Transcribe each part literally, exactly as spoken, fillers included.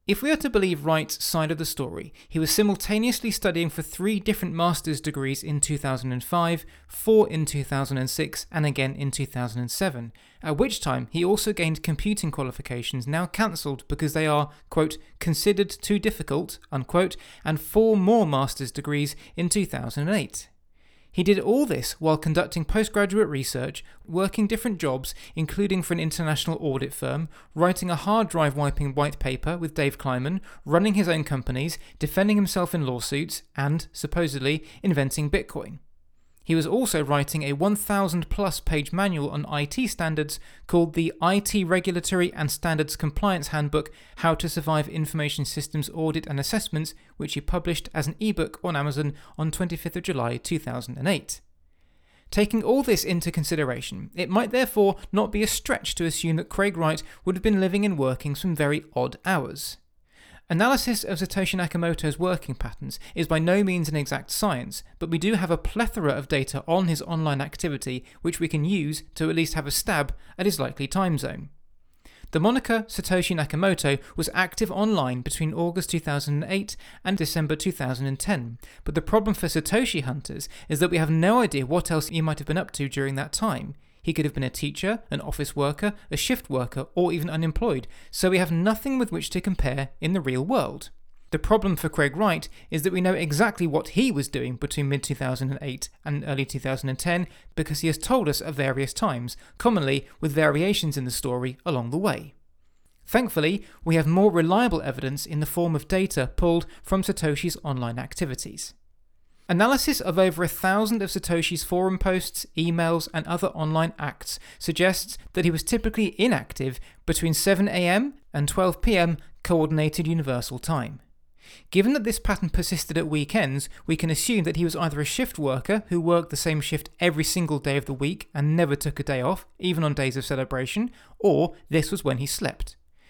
If we are to believe Wright's side of the story, he was simultaneously studying for three different master's degrees in two thousand five, four in two thousand six, and again in two thousand seven, at which time he also gained computing qualifications now cancelled because they are, quote, considered too difficult, unquote, and four more master's degrees in two thousand eight. He did all this while conducting postgraduate research, working different jobs, including for an international audit firm, writing a hard drive wiping white paper with Dave Kleiman, running his own companies, defending himself in lawsuits, and, supposedly, inventing Bitcoin. He was also writing a one thousand plus page manual on I T standards called the I T Regulatory and Standards Compliance Handbook, How to Survive Information Systems Audit and Assessments, which he published as an ebook on Amazon on twenty-fifth of July two thousand eight. Taking all this into consideration, it might therefore not be a stretch to assume that Craig Wright would have been living and working some very odd hours. Analysis of Satoshi Nakamoto's working patterns is by no means an exact science, but we do have a plethora of data on his online activity which we can use to at least have a stab at his likely time zone. The moniker Satoshi Nakamoto was active online between August two thousand eight and December two thousand ten, but the problem for Satoshi hunters is that we have no idea what else he might have been up to during that time. He could have been a teacher, an office worker, a shift worker, or even unemployed, so we have nothing with which to compare in the real world. The problem for Craig Wright is that we know exactly what he was doing between mid two thousand eight and early two thousand ten because he has told us at various times, commonly with variations in the story along the way. Thankfully, we have more reliable evidence in the form of data pulled from Satoshi's online activities. Analysis of over a thousand of Satoshi's forum posts, emails, and other online acts suggests that he was typically inactive between seven a.m. and twelve p.m. Coordinated Universal Time. Given that this pattern persisted at weekends, we can assume that he was either a shift worker who worked the same shift every single day of the week and never took a day off, even on days of celebration, or this was when he slept.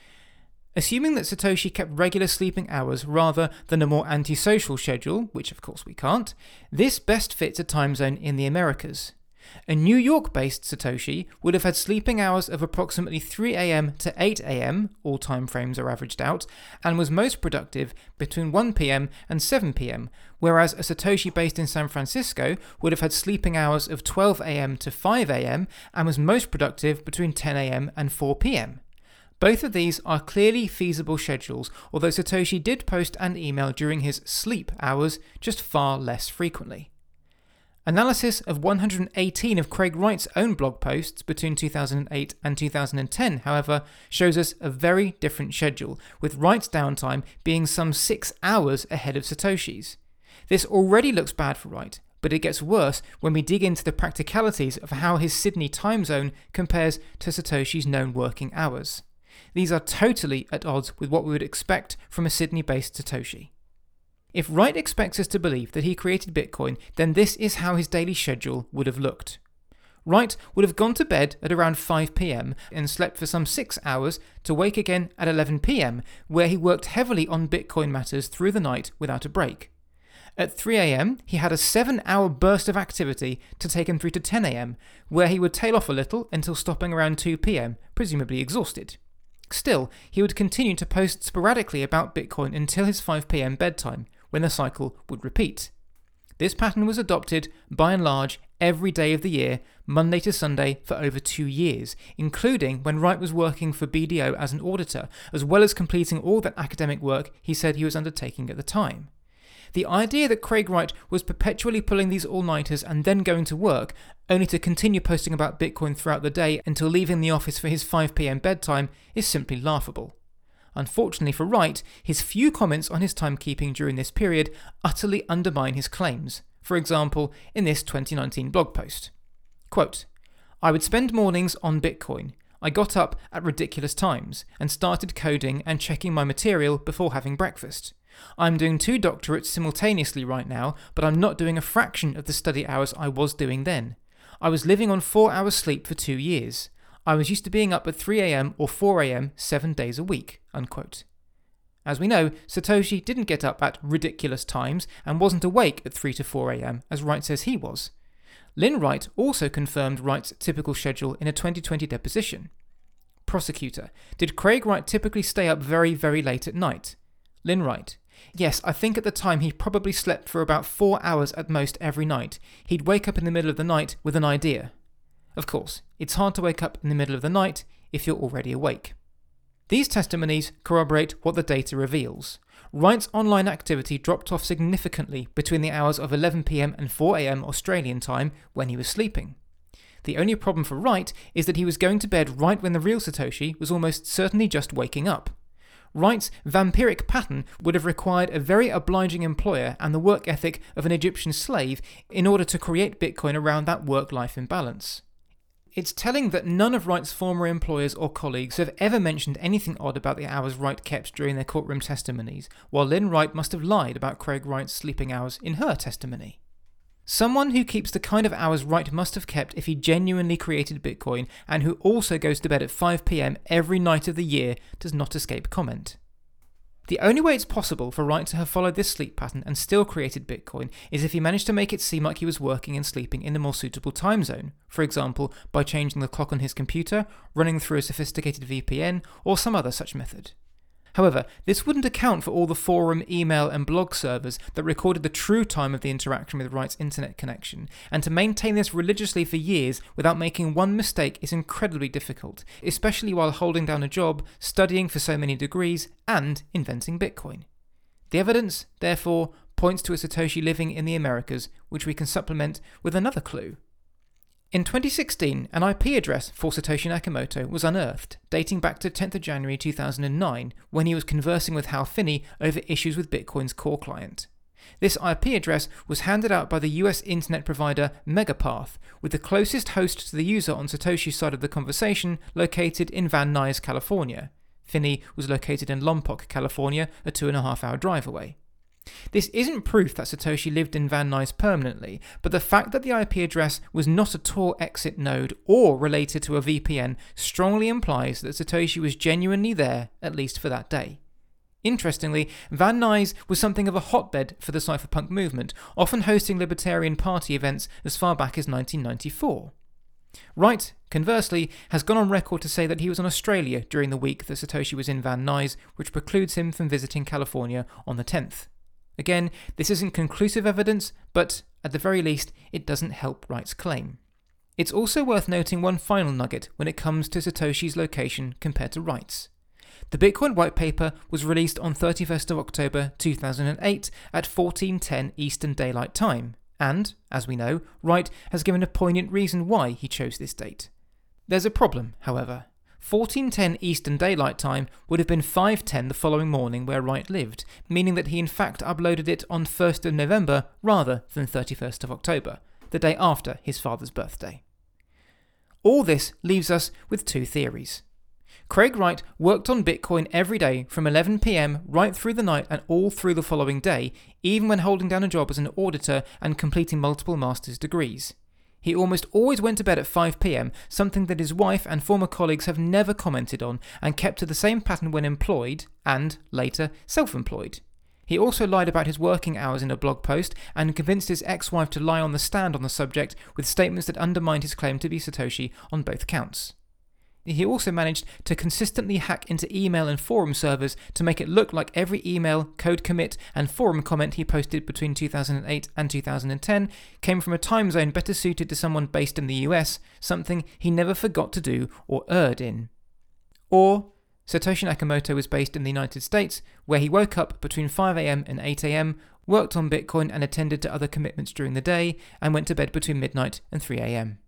Assuming that Satoshi kept regular sleeping hours rather than a more antisocial schedule, which of course we can't, this best fits a time zone in the Americas. A New York-based Satoshi would have had sleeping hours of approximately three a.m. to eight a.m., all time frames are averaged out, and was most productive between one p.m. and seven p.m., whereas a Satoshi based in San Francisco would have had sleeping hours of twelve a.m. to five a.m. and was most productive between ten a.m. and four p.m. Both of these are clearly feasible schedules, although Satoshi did post and email during his sleep hours, just far less frequently. Analysis of one hundred eighteen of Craig Wright's own blog posts between two thousand eight and two thousand ten, however, shows us a very different schedule, with Wright's downtime being some six hours ahead of Satoshi's. This already looks bad for Wright, but it gets worse when we dig into the practicalities of how his Sydney time zone compares to Satoshi's known working hours. These are totally at odds with what we would expect from a Sydney-based Satoshi. If Wright expects us to believe that he created Bitcoin, then this is how his daily schedule would have looked. Wright would have gone to bed at around five p.m. and slept for some six hours to wake again at eleven p.m, where he worked heavily on Bitcoin matters through the night without a break. At three a.m, he had a seven-hour burst of activity to take him through to ten a.m, where he would tail off a little until stopping around two p.m, presumably exhausted. Still, he would continue to post sporadically about Bitcoin until his five p.m. bedtime, when the cycle would repeat. This pattern was adopted, by and large, every day of the year, Monday to Sunday, for over two years, including when Wright was working for B D O as an auditor, as well as completing all that academic work he said he was undertaking at the time. The idea that Craig Wright was perpetually pulling these all-nighters and then going to work, only to continue posting about Bitcoin throughout the day until leaving the office for his five p.m. bedtime, is simply laughable. Unfortunately for Wright, his few comments on his timekeeping during this period utterly undermine his claims. For example, in this twenty nineteen blog post. Quote, "I would spend mornings on Bitcoin. I got up at ridiculous times and started coding and checking my material before having breakfast. I'm doing two doctorates simultaneously right now, but I'm not doing a fraction of the study hours I was doing then. I was living on four hours sleep for two years. I was used to being up at three a.m. or four a.m. seven days a week." Unquote. As we know, Satoshi didn't get up at ridiculous times and wasn't awake at three to four a.m. as Wright says he was. Lynn Wright also confirmed Wright's typical schedule in a twenty twenty deposition. Prosecutor: Did Craig Wright typically stay up very, very late at night? Lynn Wright: Yes, I think at the time he probably slept for about four hours at most every night. He'd wake up in the middle of the night with an idea. Of course, it's hard to wake up in the middle of the night if you're already awake. These testimonies corroborate what the data reveals. Wright's online activity dropped off significantly between the hours of eleven p.m. and four a.m. Australian time when he was sleeping. The only problem for Wright is that he was going to bed right when the real Satoshi was almost certainly just waking up. Wright's vampiric pattern would have required a very obliging employer and the work ethic of an Egyptian slave in order to create Bitcoin around that work-life imbalance. It's telling that none of Wright's former employers or colleagues have ever mentioned anything odd about the hours Wright kept during their courtroom testimonies, while Lynn Wright must have lied about Craig Wright's sleeping hours in her testimony. Someone who keeps the kind of hours Wright must have kept if he genuinely created Bitcoin, and who also goes to bed at five p.m. every night of the year, does not escape comment. The only way it's possible for Wright to have followed this sleep pattern and still created Bitcoin is if he managed to make it seem like he was working and sleeping in a more suitable time zone, for example by changing the clock on his computer, running through a sophisticated V P N, or some other such method. However, this wouldn't account for all the forum, email and blog servers that recorded the true time of the interaction with Wright's internet connection, and to maintain this religiously for years without making one mistake is incredibly difficult, especially while holding down a job, studying for so many degrees, and inventing Bitcoin. The evidence, therefore, points to a Satoshi living in the Americas, which we can supplement with another clue. In twenty sixteen, an I P address for Satoshi Nakamoto was unearthed, dating back to tenth of January two thousand nine, when he was conversing with Hal Finney over issues with Bitcoin's core client. This I P address was handed out by the U S internet provider Megapath, with the closest host to the user on Satoshi's side of the conversation located in Van Nuys, California. Finney was located in Lompoc, California, a two and a half hour drive away. This isn't proof that Satoshi lived in Van Nuys permanently, but the fact that the I P address was not a Tor exit node or related to a V P N strongly implies that Satoshi was genuinely there, at least for that day. Interestingly, Van Nuys was something of a hotbed for the cypherpunk movement, often hosting Libertarian Party events as far back as nineteen ninety-four. Wright, conversely, has gone on record to say that he was in Australia during the week that Satoshi was in Van Nuys, which precludes him from visiting California on the tenth. Again, this isn't conclusive evidence, but at the very least, it doesn't help Wright's claim. It's also worth noting one final nugget when it comes to Satoshi's location compared to Wright's. The Bitcoin white paper was released on thirty-first of October two thousand eight at fourteen ten Eastern Daylight Time, and, as we know, Wright has given a poignant reason why he chose this date. There's a problem, however. fourteen ten Eastern Daylight Time would have been five ten the following morning where Wright lived, meaning that he in fact uploaded it on first of November rather than thirty-first of October, the day after his father's birthday. All this leaves us with two theories. Craig Wright worked on Bitcoin every day from eleven p.m. right through the night and all through the following day, even when holding down a job as an auditor and completing multiple master's degrees. He almost always went to bed at five p.m, something that his wife and former colleagues have never commented on, and kept to the same pattern when employed and, later, self-employed. He also lied about his working hours in a blog post and convinced his ex-wife to lie on the stand on the subject with statements that undermined his claim to be Satoshi on both counts. He also managed to consistently hack into email and forum servers to make it look like every email, code commit, and forum comment he posted between two thousand eight and two thousand ten came from a time zone better suited to someone based in the U S, something he never forgot to do or erred in. Or Satoshi Nakamoto was based in the United States, where he woke up between five a.m. and eight a.m, worked on Bitcoin and attended to other commitments during the day, and went to bed between midnight and three a.m.